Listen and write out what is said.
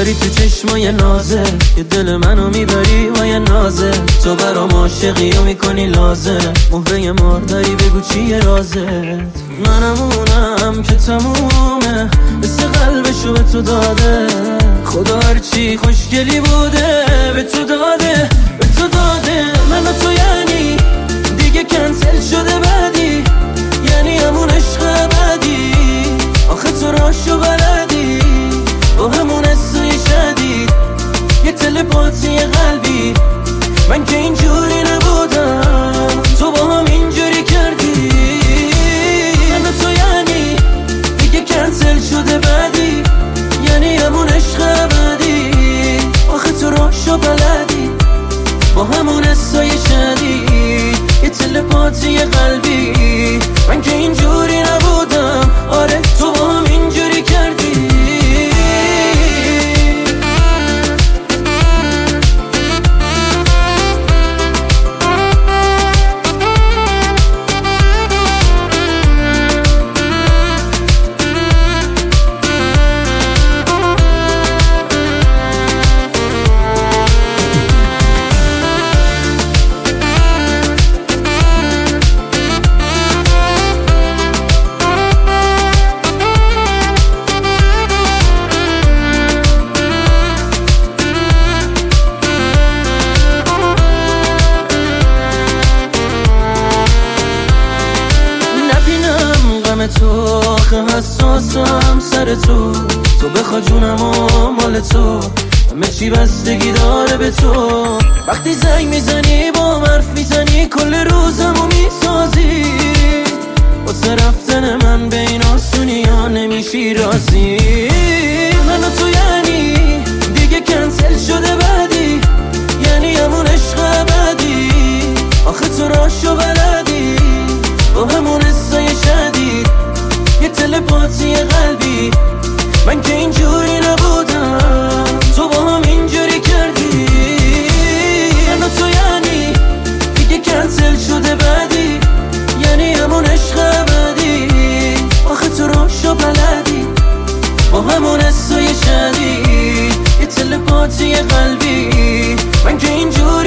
داری تو چشمای نازه که دل منو میبری و یه نازه. تو برام عاشقی و میکنی لازه، مهره مار داری بگو چیه رازت. منم اونم که تمومه، مثل قلبشو به تو داده. خدا هرچی خوشگلی بوده به تو داده، به تو داده. من و تو یعنی دیگه کنسل شده بعدی، یعنی همون عشق ابدی. آخه تو راشو بلدی با همون حسای شدید، یه تلپاتی قلبی. من که اینجوری نبودم، تو با هم اینجوری کردی. من و تو یعنی دیگه کنسل شده بعدی، یعنی همون عشق ابدی. آخه تو راشو بلدی با همون حسای شدید، یه تلپاتی قلبی. من که اینجوری نبودم، آره تو با هم اینجوری کردی. تو آخه حساسم سر تو، تو بخوا جونم و مال تو، همه چی بستگی داره به تو. وقتی زنگ میزنی با حرف میزنی، کل روزمو میسازی. واسه رفتن من به این آسونی ها نمیشی راضی. من و تو یعنی دیگه کنسل شده بعدی، یعنی همون عشق ابدی. آخه تو راشو بلدی با همون حسای شدید، یه تلپاتی قلبی. من که اینجوری نبودم، تو با هم اینجوری کردی. من و تو یعنی دیگه کنسل شده بعدی، یعنی همون عشق ابدی. آخه تو راشو بلدی با همون حسای شدید، یه تلپاتی قلبی. من که اینجوری